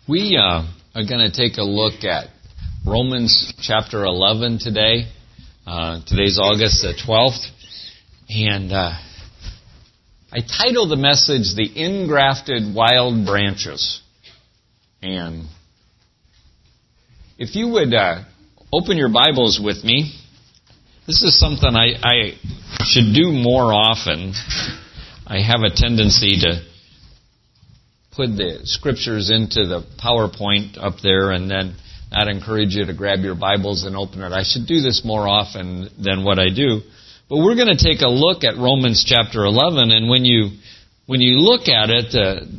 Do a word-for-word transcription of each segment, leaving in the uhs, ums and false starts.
We uh, are going to take a look at Romans chapter eleven today. Uh, today's August the twelfth. And uh, I titled the message, The Ingrafted Wild Branches. And if you would uh, open your Bibles with me, this is something I, I should do more often. I have a tendency to put the scriptures into the PowerPoint up there and then not encourage you to grab your Bibles and open it. I should do this more often than what I do. But we're going to take a look at Romans chapter eleven, and when you when you look at it, the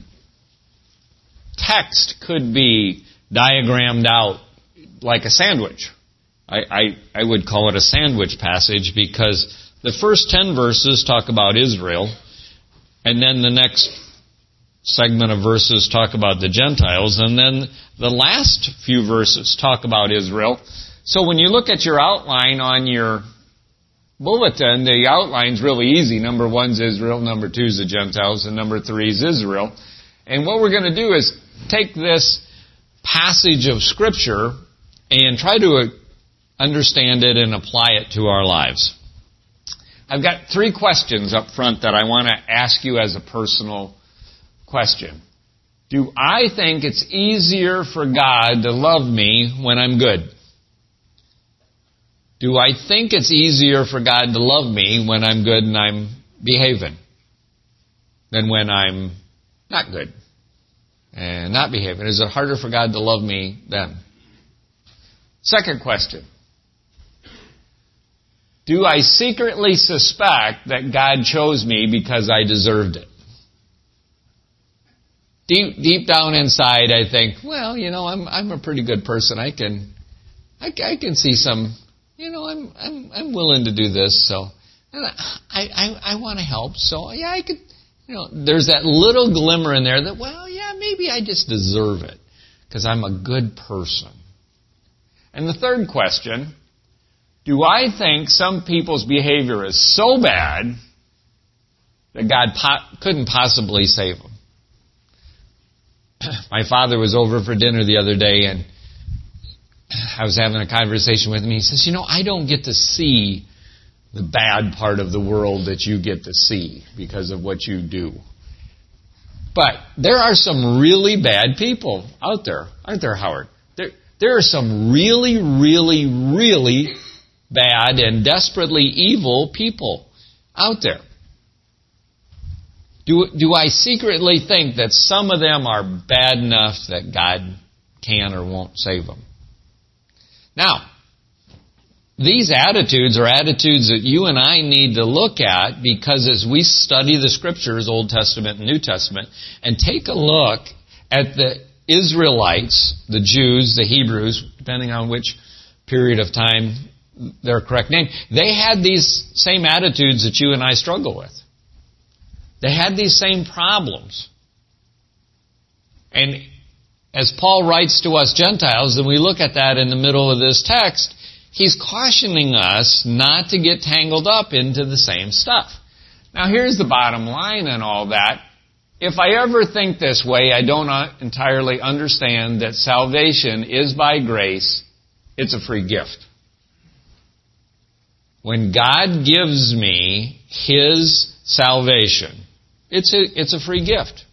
text could be diagrammed out like a sandwich. I, I, I would call it a sandwich passage because the first ten verses talk about Israel, and then the next segment of verses talk about the Gentiles, and then the last few verses talk about Israel. So when you look at your outline on your bulletin, the outline's really easy. Number one's Israel, number two's the Gentiles, and number three's Israel. And what we're going to do is take this passage of Scripture and try to understand it and apply it to our lives. I've got three questions up front that I want to ask you as a personal question. Do I think it's easier for God to love me when I'm good? Do I think it's easier for God to love me when I'm good and I'm behaving than when I'm not good and not behaving? Is it harder for God to love me then? Second question. Do I secretly suspect that God chose me because I deserved it? Deep, deep down inside, I think, well, you know, I'm I'm a pretty good person. I can, I, I can see some, you know, I'm I'm I'm willing to do this. So, and I I I want to help. So, yeah, I could, you know, there's that little glimmer in there that, well, yeah, maybe I just deserve it because I'm a good person. And the third question. Do I think some people's behavior is so bad that God po- couldn't possibly save them? My father was over for dinner the other day, and I was having a conversation with him. He says, you know, I don't get to see the bad part of the world that you get to see because of what you do. But there are some really bad people out there, aren't there, Howard? There, there are some really, really, really bad and desperately evil people out there. Do, do I secretly think that some of them are bad enough that God can or won't save them? Now, these attitudes are attitudes that you and I need to look at because as we study the Scriptures, Old Testament and New Testament, and take a look at the Israelites, the Jews, the Hebrews, depending on which period of time their correct name, they had these same attitudes that you and I struggle with. They had these same problems. And as Paul writes to us Gentiles, and we look at that in the middle of this text, he's cautioning us not to get tangled up into the same stuff. Now here's the bottom line in all that. If I ever think this way, I don't entirely understand that salvation is by grace. It's a free gift. When God gives me His salvation, it's a, it's a free gift.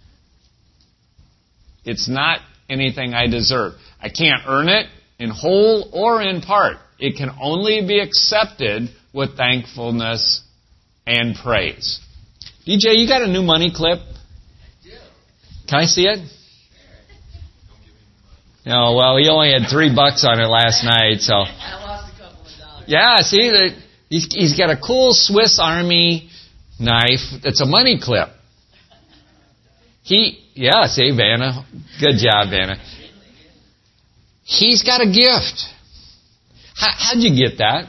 It's not anything I deserve. I can't earn it in whole or in part. It can only be accepted with thankfulness and praise. D J, you got a new money clip? I do. Can I see it? No, well, he only had three bucks on it last night, so. Yeah, see, the, he's, he's got a cool Swiss Army knife that's a money clip. He, yeah, see, Vanna. Good job, Vanna. He's got a gift. How, how'd you get that?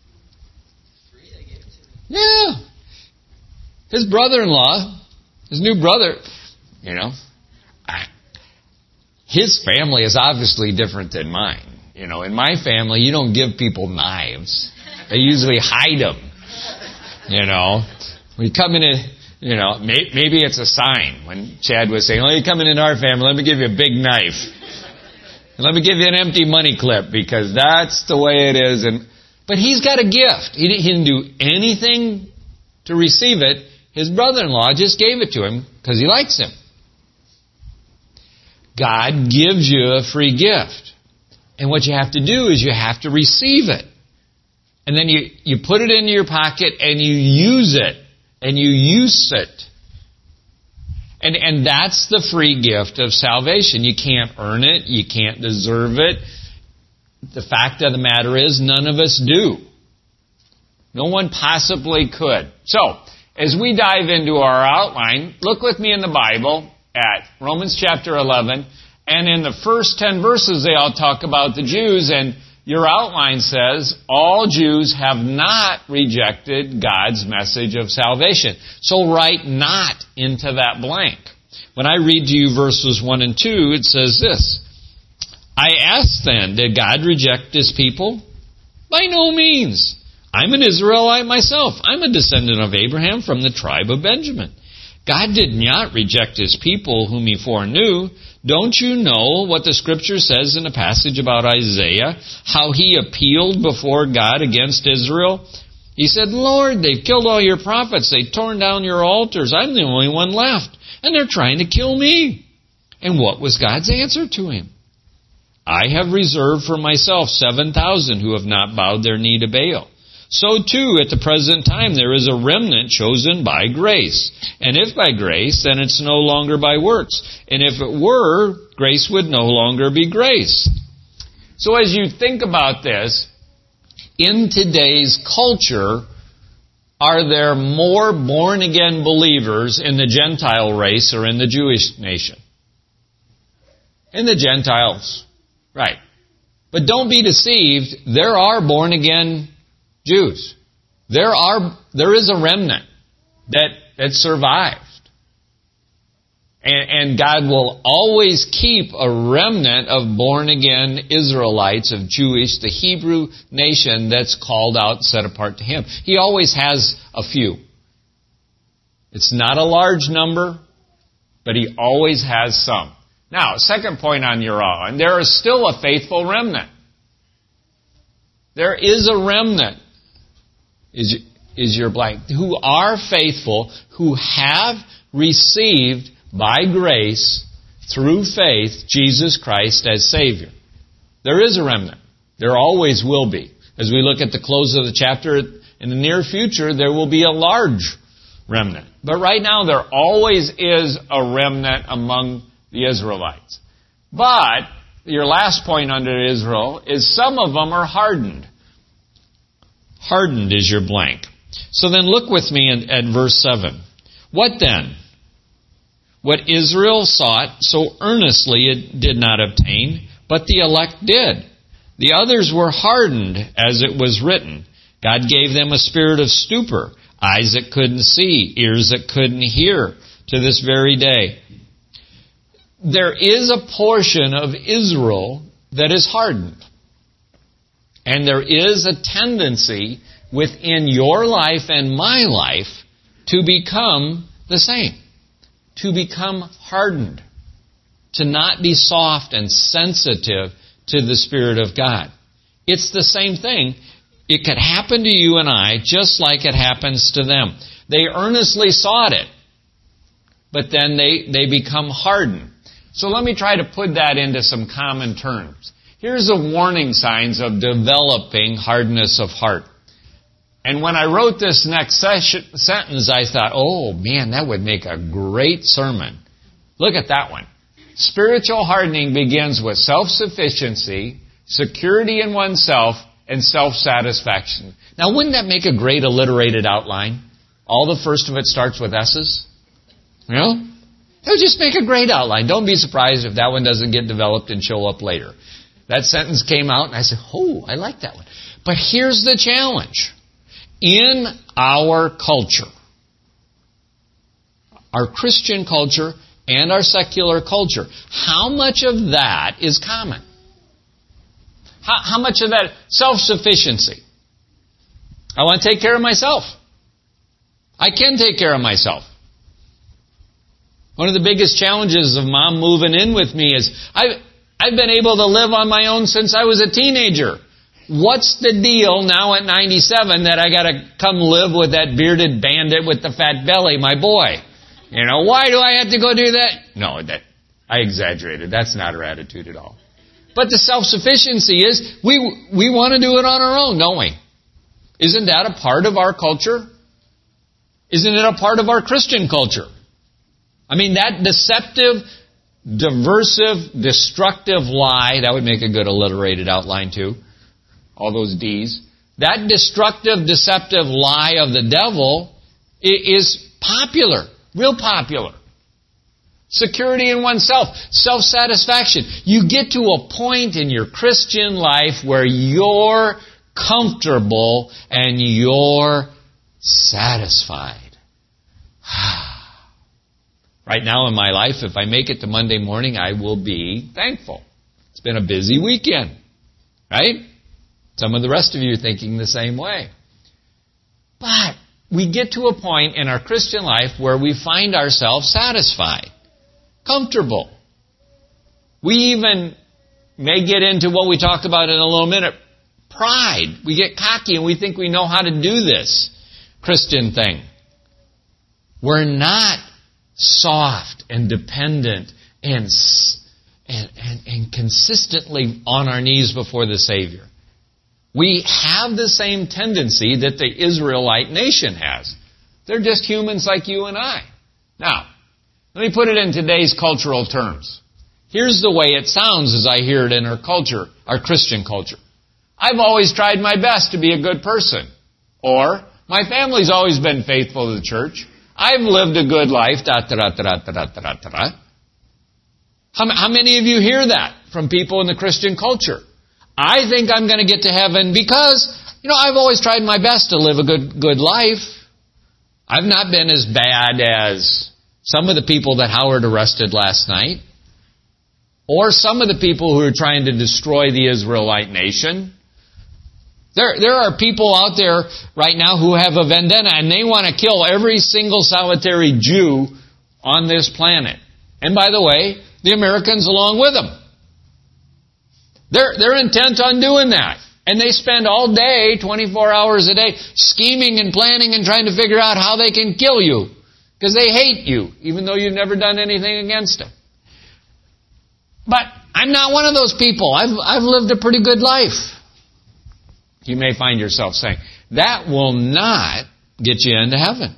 Yeah. His brother-in-law, his new brother, you know, I, his family is obviously different than mine. You know, in my family, you don't give people knives. They usually hide them. You know, we come into You know, may, maybe it's a sign. When Chad was saying, oh, you're coming into our family, let me give you a big knife. And let me give you an empty money clip, because that's the way it is. And But he's got a gift. He didn't, he didn't do anything to receive it. His brother-in-law just gave it to him because he likes him. God gives you a free gift. And what you have to do is you have to receive it. And then you, you put it into your pocket and you use it. And you use it. And, and that's the free gift of salvation. You can't earn it. You can't deserve it. The fact of the matter is, none of us do. No one possibly could. So, as we dive into our outline, look with me in the Bible at Romans chapter eleven. And in the first ten verses, they all talk about the Jews. And your outline says, all Jews have not rejected God's message of salvation. So write not into that blank. When I read to you verses one and two, it says this. I ask then, did God reject His people? By no means. I'm an Israelite myself. I'm a descendant of Abraham from the tribe of Benjamin. God did not reject His people whom He foreknew. Don't you know what the Scripture says in a passage about Isaiah, how he appealed before God against Israel? He said, Lord, they've killed all your prophets. They've torn down your altars. I'm the only one left. And they're trying to kill me. And what was God's answer to him? I have reserved for myself seven thousand who have not bowed their knee to Baal. So too, at the present time, there is a remnant chosen by grace. And if by grace, then it's no longer by works. And if it were, grace would no longer be grace. So as you think about this, in today's culture, are there more born-again believers in the Gentile race or in the Jewish nation? In the Gentiles. Right. But don't be deceived. There are born-again Jews. There are, there is a remnant that, that survived. And, and God will always keep a remnant of born-again Israelites, of Jewish, the Hebrew nation that's called out and set apart to Him. He always has a few. It's not a large number, but He always has some. Now, second point on your own, there is still a faithful remnant. There is a remnant. Is, is your blank, who are faithful, who have received by grace, through faith, Jesus Christ as Savior. There is a remnant. There always will be. As we look at the close of the chapter, in the near future, there will be a large remnant. But right now, there always is a remnant among the Israelites. But, your last point under Israel is some of them are hardened. Hardened is your blank. So then look with me in, at verse seven. What then? What Israel sought so earnestly it did not obtain, but the elect did. The others were hardened, as it was written. God gave them a spirit of stupor, eyes that couldn't see, ears that couldn't hear, to this very day. There is a portion of Israel that is hardened. And there is a tendency within your life and my life to become the same. To become hardened. To not be soft and sensitive to the Spirit of God. It's the same thing. It could happen to you and I just like it happens to them. They earnestly sought it, but then they, they become hardened. So let me try to put that into some common terms. Here's the warning signs of developing hardness of heart. And when I wrote this next session, sentence, I thought, oh man, that would make a great sermon. Look at that one. Spiritual hardening begins with self-sufficiency, security in oneself, and self-satisfaction. Now, wouldn't that make a great alliterated outline? All the first of it starts with S's. You know? It would just make a great outline. Don't be surprised if that one doesn't get developed and show up later. That sentence came out and I said, oh, I like that one. But here's the challenge. In our culture, our Christian culture and our secular culture, how much of that is common? How, how much of that self-sufficiency? I want to take care of myself. I can take care of myself. One of the biggest challenges of Mom moving in with me is I've, I've been able to live on my own since I was a teenager. What's the deal now at ninety-seven that I got to come live with that bearded bandit with the fat belly, my boy? You know, why do I have to go do that? No, that I exaggerated. That's not her attitude at all. But the self-sufficiency is we we want to do it on our own, don't we? Isn't that a part of our culture? Isn't it a part of our Christian culture? I mean, that deceptive, diversive, destructive lie, that would make a good alliterated outline too. All those D's. That destructive, deceptive lie of the devil is popular, real popular. Security in oneself, self-satisfaction. You get to a point in your Christian life where you're comfortable and you're satisfied. Right now in my life, if I make it to Monday morning, I will be thankful. It's been a busy weekend, right? Some of the rest of you are thinking the same way. But we get to a point in our Christian life where we find ourselves satisfied, comfortable. We even may get into what we talk about in a little minute, pride. We get cocky and we think we know how to do this Christian thing. We're not soft and dependent and, and, and, and consistently on our knees before the Savior. We have the same tendency that the Israelite nation has. They're just humans like you and I. Now, let me put it in today's cultural terms. Here's the way it sounds as I hear it in our culture, our Christian culture. I've always tried my best to be a good person. Or, my family's always been faithful to the church. I've lived a good life. Da, da, da, da, da, da, da, da, da. How, how many of you hear that from people in the Christian culture? I think I'm going to get to heaven because, you know, I've always tried my best to live a good, good life. I've not been as bad as some of the people that Howard arrested last night, or some of the people who are trying to destroy the Israelite nation. There, there are people out there right now who have a vendetta and they want to kill every single solitary Jew on this planet. And by the way, the Americans along with them. They're, they're intent on doing that. And they spend all day, twenty-four hours a day, scheming and planning and trying to figure out how they can kill you. Because they hate you, even though you've never done anything against them. But I'm not one of those people. I've, I've lived a pretty good life. You may find yourself saying, that will not get you into heaven.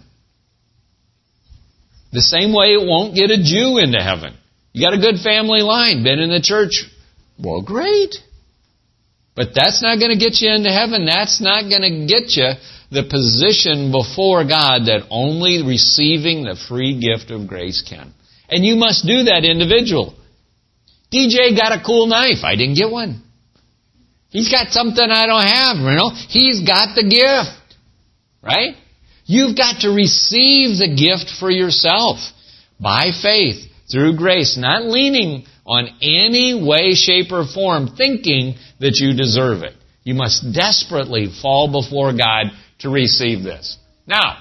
The same way it won't get a Jew into heaven. You got a good family line, been in the church. Well, great. But that's not going to get you into heaven. That's not going to get you the position before God that only receiving the free gift of grace can. And you must do that individual. D J got a cool knife. I didn't get one. He's got something I don't have, you know. He's got the gift. Right? You've got to receive the gift for yourself by faith, through grace, not leaning on any way, shape, or form, thinking that you deserve it. You must desperately fall before God to receive this. Now,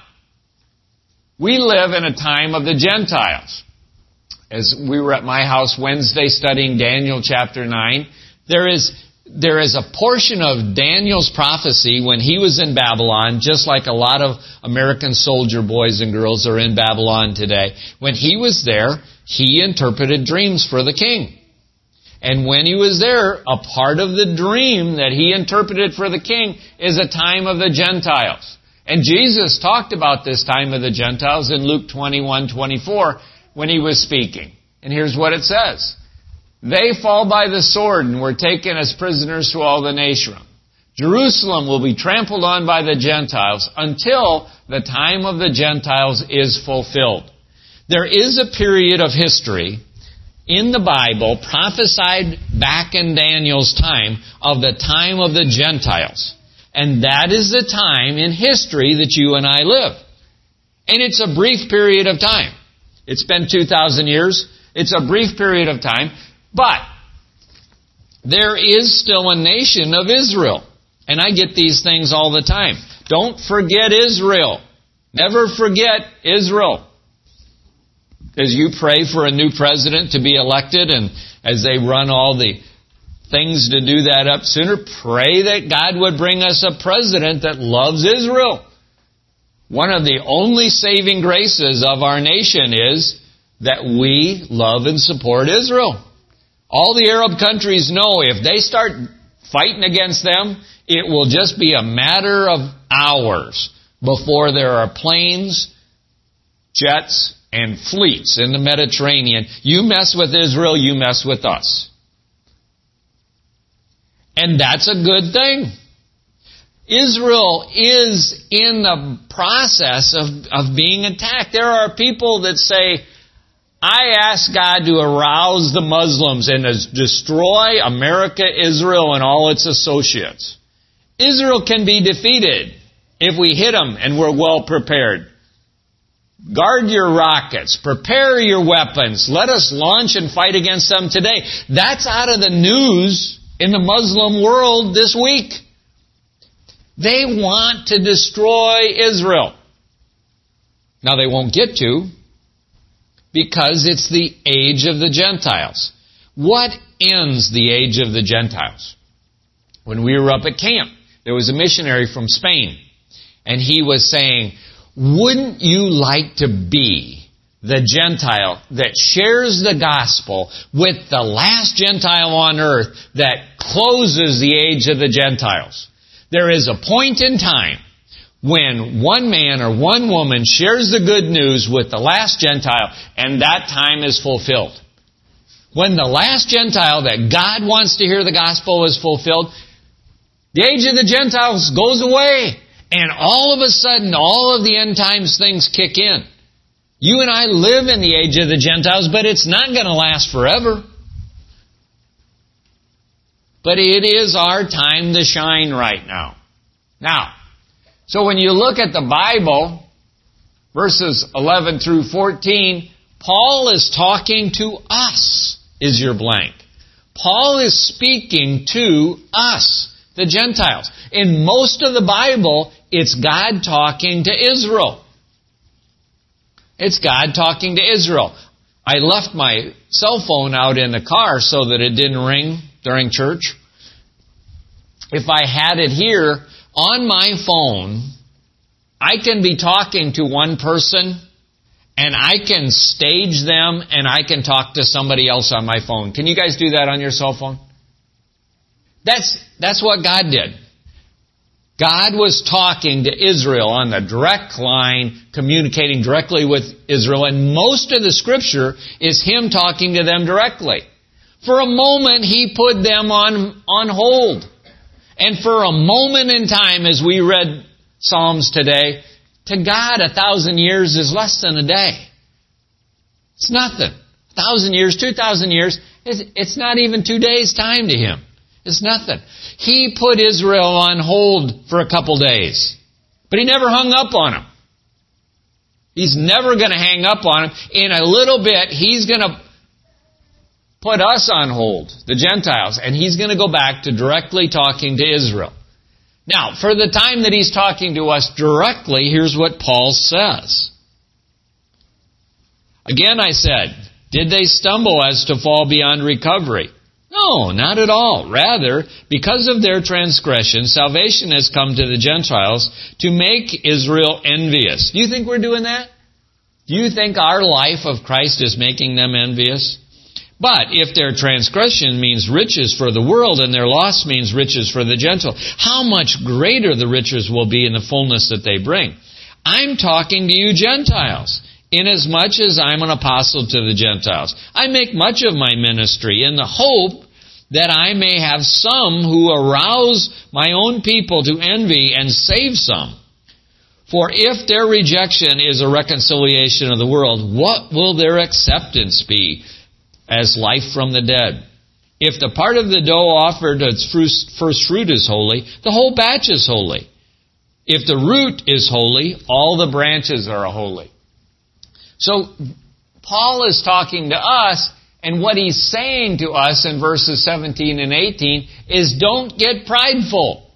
we live in a time of the Gentiles. As we were at my house Wednesday studying Daniel chapter nine, there is, there is a portion of Daniel's prophecy when he was in Babylon, just like a lot of American soldier boys and girls are in Babylon today. When he was there, he interpreted dreams for the king. And when he was there, a part of the dream that he interpreted for the king is a time of the Gentiles. And Jesus talked about this time of the Gentiles in Luke twenty-one twenty-four when he was speaking. And here's what it says. They fall by the sword and were taken as prisoners to all the nations. Jerusalem will be trampled on by the Gentiles until the time of the Gentiles is fulfilled. There is a period of history in the Bible prophesied back in Daniel's time of the time of the Gentiles. And that is the time in history that you and I live. And it's a brief period of time. It's been two thousand years. It's a brief period of time. But there is still a nation of Israel. And I get these things all the time. Don't forget Israel. Never forget Israel. As you pray for a new president to be elected, and as they run all the things to do that up sooner, pray that God would bring us a president that loves Israel. One of the only saving graces of our nation is that we love and support Israel. All the Arab countries know if they start fighting against them, it will just be a matter of hours before there are planes, jets, and fleets in the Mediterranean. You mess with Israel, you mess with us. And that's a good thing. Israel is in the process of, of being attacked. There are people that say, I ask God to arouse the Muslims and to destroy America, Israel, and all its associates. Israel can be defeated if we hit them and we're well prepared. Guard your rockets. Prepare your weapons. Let us launch and fight against them today. That's out of the news in the Muslim world this week. They want to destroy Israel. Now they won't get to, because it's the age of the Gentiles. What ends the age of the Gentiles? When we were up at camp, there was a missionary from Spain, and he was saying, wouldn't you like to be the Gentile that shares the gospel with the last Gentile on earth that closes the age of the Gentiles? There is a point in time when one man or one woman shares the good news with the last Gentile, and that time is fulfilled. When the last Gentile that God wants to hear the gospel is fulfilled, the age of the Gentiles goes away. And all of a sudden, all of the end times things kick in. You and I live in the age of the Gentiles, but it's not going to last forever. But it is our time to shine right now. Now, so when you look at the Bible, verses eleven through fourteen, Paul is talking to us, is your blank. Paul is speaking to us, the Gentiles. In most of the Bible, it's God talking to Israel. It's God talking to Israel. I left my cell phone out in the car so that it didn't ring during church. If I had it here on my phone, I can be talking to one person and I can stage them and I can talk to somebody else on my phone. Can you guys do that on your cell phone? That's, that's what God did. God was talking to Israel on the direct line, communicating directly with Israel, and most of the Scripture is Him talking to them directly. For a moment, He put them on, on hold. And for a moment in time, as we read Psalms today, to God a thousand years is less than a day. It's nothing. A thousand years, two thousand years, it's not even two days' time to Him. It's nothing. He put Israel on hold for a couple days. But He never hung up on them. He's never going to hang up on them. In a little bit, He's going to put us on hold, the Gentiles, and He's going to go back to directly talking to Israel. Now, for the time that He's talking to us directly, here's what Paul says. Again, I said, did they stumble as to fall beyond recovery? No, not at all. Rather, because of their transgression, salvation has come to the Gentiles to make Israel envious. Do you think we're doing that? Do you think our life of Christ is making them envious? But if their transgression means riches for the world and their loss means riches for the Gentile, how much greater the riches will be in the fullness that they bring. I'm talking to you Gentiles, inasmuch as I'm an apostle to the Gentiles. I make much of my ministry in the hope that I may have some who arouse my own people to envy and save some. For if their rejection is a reconciliation of the world, what will their acceptance be as life from the dead? If the part of the dough offered its first fruit is holy, the whole batch is holy. If the root is holy, all the branches are holy. So, Paul is talking to us, and what he's saying to us in verses seventeen and eighteen is don't get prideful.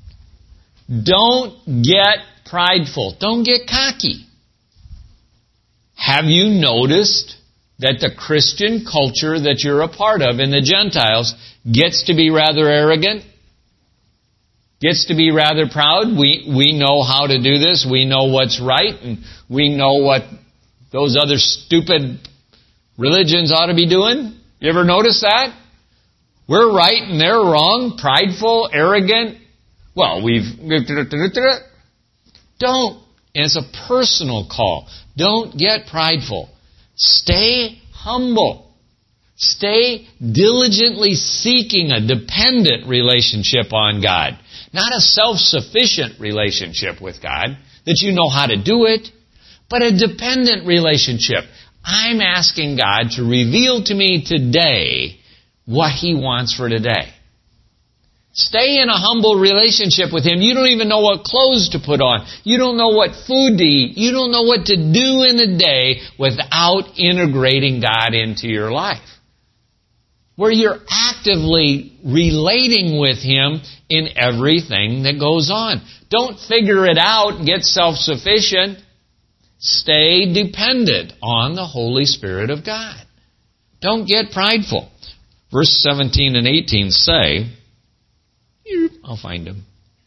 Don't get prideful. Don't get cocky. Have you noticed that the Christian culture that you're a part of in the Gentiles gets to be rather arrogant, gets to be rather proud. We, we know how to do this. We know what's right, and we know what those other stupid religions ought to be doing. You ever notice that? We're right and they're wrong, prideful, arrogant. Well, we've... Don't. And it's a personal call. Don't get prideful. Stay humble. Stay diligently seeking a dependent relationship on God. Not a self-sufficient relationship with God, that you know how to do it, but a dependent relationship. I'm asking God to reveal to me today what He wants for today. Stay in a humble relationship with Him. You don't even know what clothes to put on. You don't know what food to eat. You don't know what to do in a day without integrating God into your life. Where you're actively relating with Him in everything that goes on. Don't figure it out and get self-sufficient. Stay dependent on the Holy Spirit of God. Don't get prideful. Verse seventeen and eighteen say, I'll find them.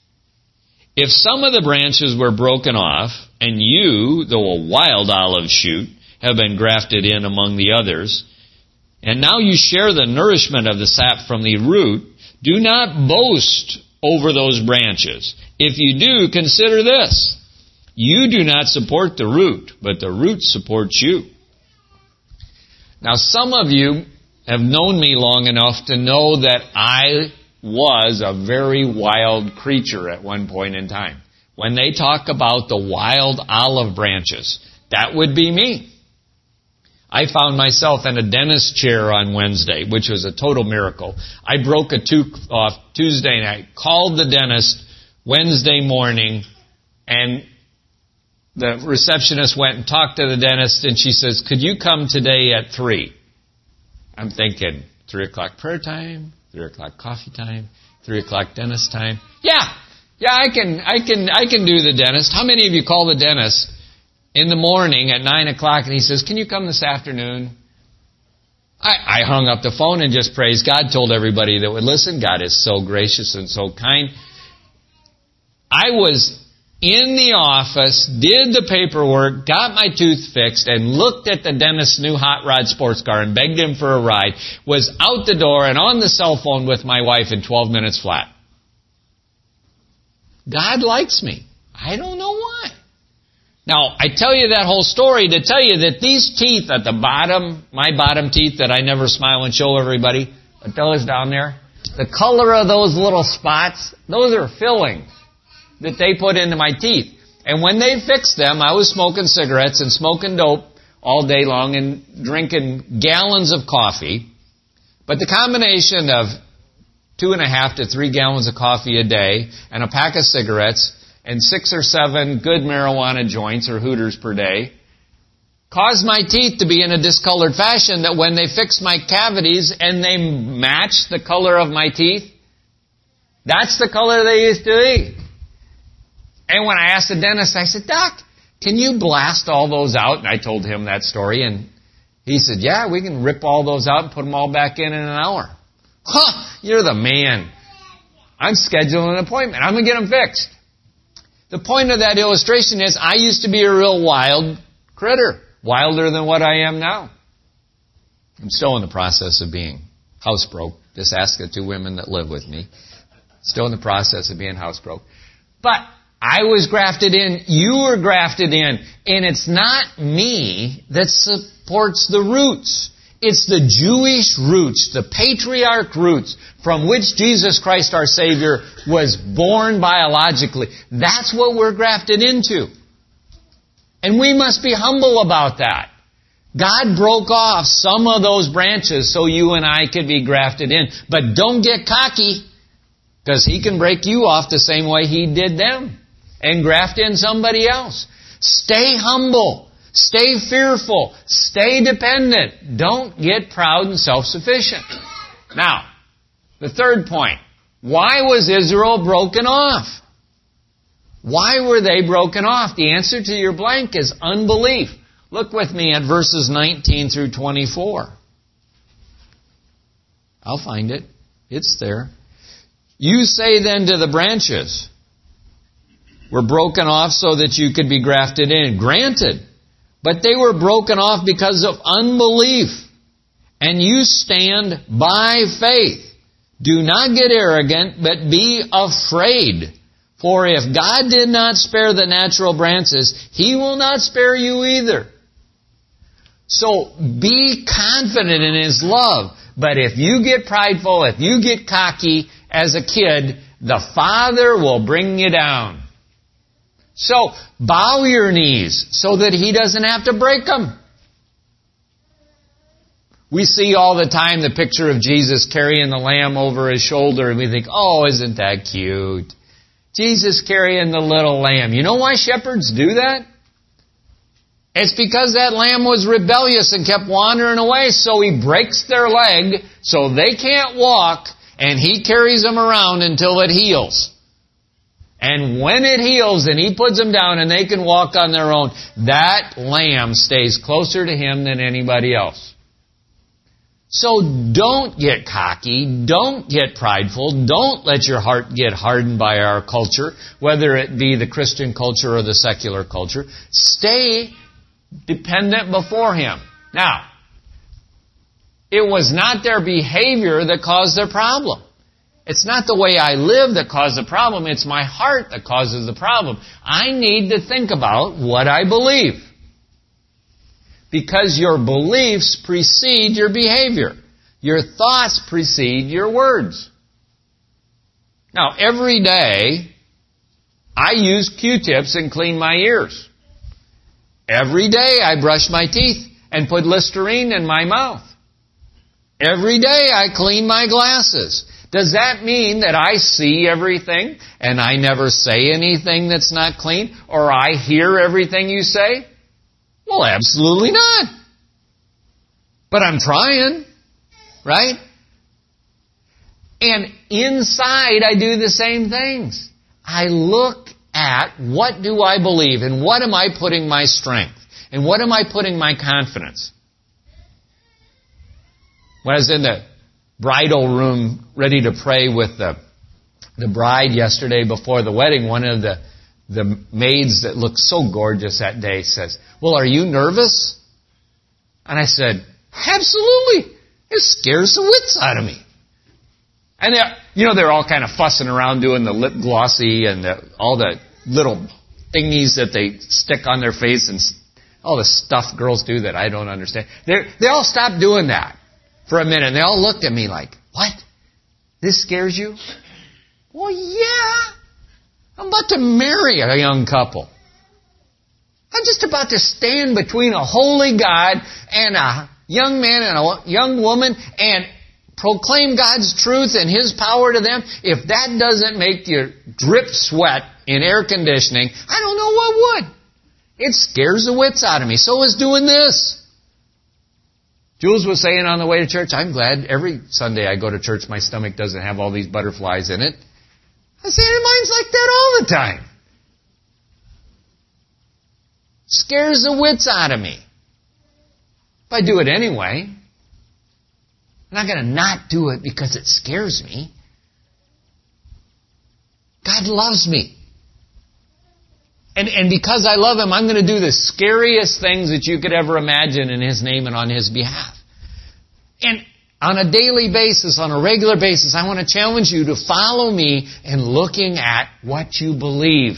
If some of the branches were broken off, and you, though a wild olive shoot, have been grafted in among the others, and now you share the nourishment of the sap from the root, do not boast over those branches. If you do, consider this. You do not support the root, but the root supports you. Now, some of you have known me long enough to know that I was a very wild creature at one point in time. When they talk about the wild olive branches, that would be me. I found myself in a dentist chair on Wednesday, which was a total miracle. I broke a tooth off Tuesday night, called the dentist Wednesday morning, and the receptionist went and talked to the dentist, and she says, could you come today at three? I'm thinking, three o'clock prayer time, three o'clock coffee time, three o'clock dentist time. Yeah, yeah, I can, I can, I can do the dentist. How many of you call the dentist in the morning at nine o'clock and he says, can you come this afternoon? I, I hung up the phone and just praised God, told everybody that would listen. God is so gracious and so kind. I was in the office, did the paperwork, got my tooth fixed, and looked at the dentist's new hot rod sports car and begged him for a ride, was out the door and on the cell phone with my wife in twelve minutes flat. God likes me. I don't know why. Now, I tell you that whole story to tell you that these teeth at the bottom, my bottom teeth that I never smile and show everybody, but those down there, the color of those little spots, those are fillings that they put into my teeth. And when they fixed them, I was smoking cigarettes and smoking dope all day long and drinking gallons of coffee. But the combination of two and a half to three gallons of coffee a day and a pack of cigarettes and six or seven good marijuana joints or hooters per day caused my teeth to be in a discolored fashion that when they fixed my cavities and they matched the color of my teeth, that's the color they used to be. And when I asked the dentist, I said, Doc, can you blast all those out? And I told him that story, and he said, yeah, we can rip all those out and put them all back in in an hour. Huh, you're the man. I'm scheduling an appointment. I'm going to get them fixed. The point of that illustration is I used to be a real wild critter, wilder than what I am now. I'm still in the process of being housebroke. Just ask the two women that live with me. Still in the process of being housebroke. But I was grafted in, you were grafted in, and it's not me that supports the roots. It's the Jewish roots, the patriarch roots, from which Jesus Christ our Savior was born biologically. That's what we're grafted into. And we must be humble about that. God broke off some of those branches so you and I could be grafted in. But don't get cocky, because He can break you off the same way He did them and graft in somebody else. Stay humble. Stay fearful. Stay dependent. Don't get proud and self-sufficient. Now, the third point. Why was Israel broken off? Why were they broken off? The answer to your blank is unbelief. Look with me at verses nineteen through twenty-four. I'll find it. It's there. You say then to the branches, were broken off so that you could be grafted in. Granted. But they were broken off because of unbelief. And you stand by faith. Do not get arrogant, but be afraid. For if God did not spare the natural branches, He will not spare you either. So be confident in His love. But if you get prideful, if you get cocky as a kid, the Father will bring you down. So bow your knees so that He doesn't have to break them. We see all the time the picture of Jesus carrying the lamb over His shoulder and we think, oh, isn't that cute? Jesus carrying the little lamb. You know why shepherds do that? It's because that lamb was rebellious and kept wandering away, so He breaks their leg so they can't walk, and He carries them around until it heals. And when it heals and He puts them down and they can walk on their own, that lamb stays closer to Him than anybody else. So don't get cocky, don't get prideful, don't let your heart get hardened by our culture, whether it be the Christian culture or the secular culture. Stay dependent before Him. Now, it was not their behavior that caused their problem. It's not the way I live that caused the problem. It's my heart that causes the problem. I need to think about what I believe. Because your beliefs precede your behavior. Your thoughts precede your words. Now, every day, I use Q-tips and clean my ears. Every day I brush my teeth and put Listerine in my mouth. Every day I clean my glasses. Does that mean that I see everything and I never say anything that's not clean? Or I hear everything you say? Well, absolutely not. But I'm trying, right? And inside I do the same things. I look at what do I believe and what am I putting my strength and what am I putting my confidence. When I was in the bridal room ready to pray with the, the bride yesterday before the wedding, one of the, the maids that looked so gorgeous that day says, well, are you nervous? And I said, absolutely. It scares the wits out of me. And they're, you know, they're all kind of fussing around doing the lip glossy and the, all the little thingies that they stick on their face and all the stuff girls do that I don't understand. They they all stopped doing that for a minute. And they all looked at me like, what? This scares you? Well, yeah. I'm about to marry a young couple. I'm just about to stand between a holy God and a young man and a young woman and proclaim God's truth and His power to them. If that doesn't make you drip sweat in air conditioning, I don't know what would. It scares the wits out of me. So is doing this. Jules was saying on the way to church, I'm glad every Sunday I go to church my stomach doesn't have all these butterflies in it. I say, mine's like that all the time. Scares the wits out of me. If I do it anyway, I'm not going to not do it because it scares me. God loves me. And, and because I love Him, I'm going to do the scariest things that you could ever imagine in His name and on His behalf. And on a daily basis, on a regular basis, I want to challenge you to follow me in looking at what you believe.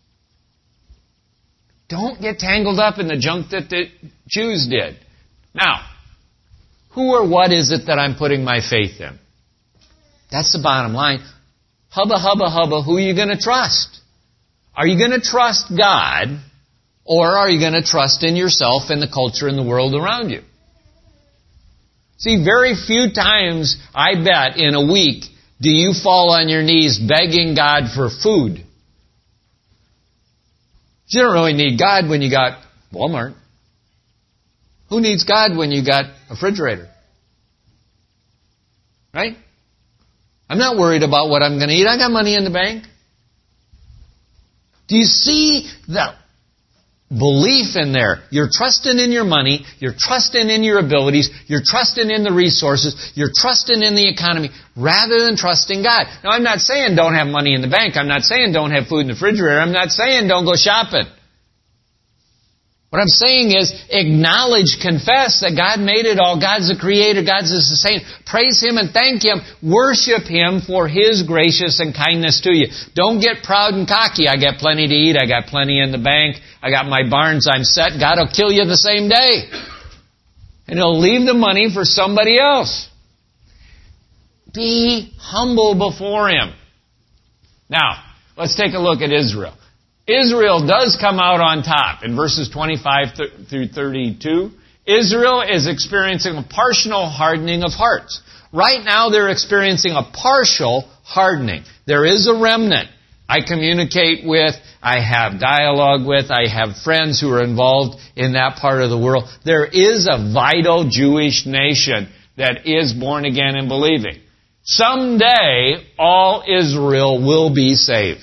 Don't get tangled up in the junk that the Jews did. Now, who or what is it that I'm putting my faith in? That's the bottom line. Hubba, hubba, hubba, who are you going to trust? Are you going to trust God, or are you going to trust in yourself and the culture and the world around you? See, very few times, I bet, in a week, do you fall on your knees begging God for food. You don't really need God when you got Walmart. Who needs God when you got a refrigerator? Right? I'm not worried about what I'm going to eat. I got money in the bank. Do you see the belief in there. You're trusting in your money. You're trusting in your abilities. You're trusting in the resources. You're trusting in the economy rather than trusting God. Now, I'm not saying don't have money in the bank. I'm not saying don't have food in the refrigerator. I'm not saying don't go shopping. What I'm saying is acknowledge, confess that God made it all. God's the creator. God's the sustainer. Praise Him and thank Him. Worship Him for His gracious and kindness to you. Don't get proud and cocky. I got plenty to eat. I got plenty in the bank. I got my barns. I'm set. God will kill you the same day. And He'll leave the money for somebody else. Be humble before Him. Now, let's take a look at Israel. Israel does come out on top. In verses twenty-five through thirty-two, Israel is experiencing a partial hardening of hearts. Right now they're experiencing a partial hardening. There is a remnant I communicate with, I have dialogue with, I have friends who are involved in that part of the world. There is a vital Jewish nation that is born again and believing. Someday all Israel will be saved.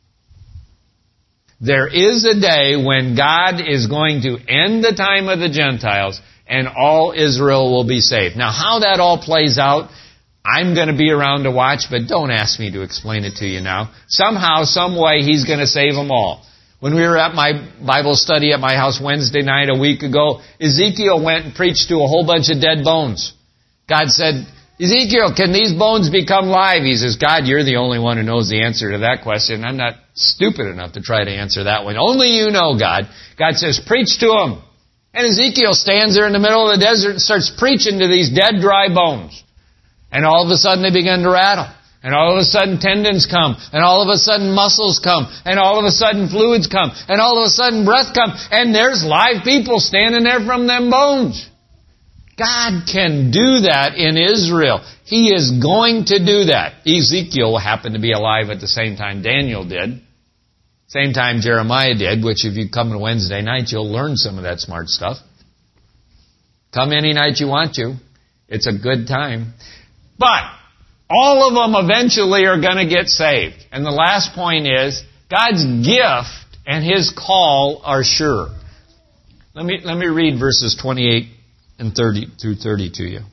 There is a day when God is going to end the time of the Gentiles and all Israel will be saved. Now, how that all plays out, I'm going to be around to watch, but don't ask me to explain it to you now. Somehow, some way, He's going to save them all. When we were at my Bible study at my house Wednesday night a week ago, Ezekiel went and preached to a whole bunch of dead bones. God said, Ezekiel, can these bones become live? He says, God, you're the only one who knows the answer to that question. I'm not stupid enough to try to answer that one. Only you know, God. God says, preach to them. And Ezekiel stands there in the middle of the desert and starts preaching to these dead, dry bones. And all of a sudden they begin to rattle. And all of a sudden tendons come. And all of a sudden muscles come. And all of a sudden fluids come. And all of a sudden breath comes. And there's live people standing there from them bones. God can do that in Israel. He is going to do that. Ezekiel happened to be alive at the same time Daniel did. Same time Jeremiah did, which if you come to Wednesday night, you'll learn some of that smart stuff. Come any night you want to. It's a good time. But all of them eventually are going to get saved. And the last point is, God's gift and His call are sure. Let me, let me read verses twenty-eight and thirty through thirty to you.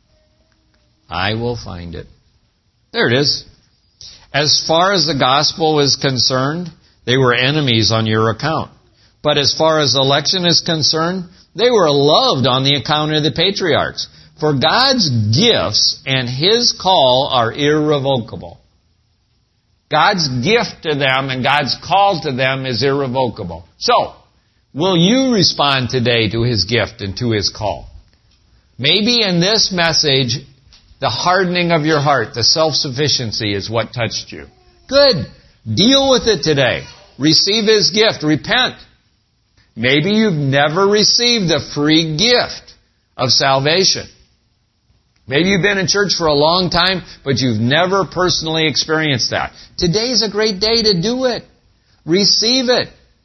I will find it. There it is. As far as the gospel is concerned, they were enemies on your account. But as far as election is concerned, they were loved on the account of the patriarchs. For God's gifts and His call are irrevocable. God's gift to them and God's call to them is irrevocable. So, will you respond today to His gift and to His call? Maybe in this message, the hardening of your heart, the self-sufficiency is what touched you. Good. Deal with it today. Receive His gift. Repent. Maybe you've never received the free gift of salvation. Maybe you've been in church for a long time, but you've never personally experienced that. Today's a great day to do it. Receive it.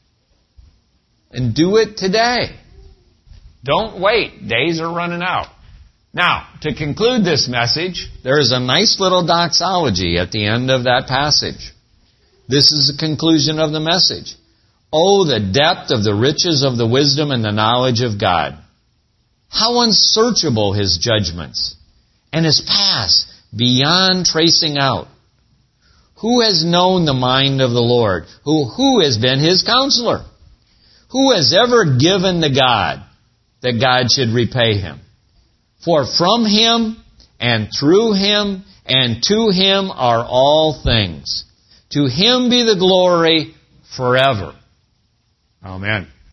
And do it today. Don't wait. Days are running out. Now, to conclude this message, there is a nice little doxology at the end of that passage. This is the conclusion of the message. Oh, the depth of the riches of the wisdom and the knowledge of God. How unsearchable His judgments, and His paths beyond tracing out. Who has known the mind of the Lord? Who, who has been His counselor? Who has ever given to God that God should repay him? For from Him and through Him and to Him are all things. To Him be the glory forever. Amen.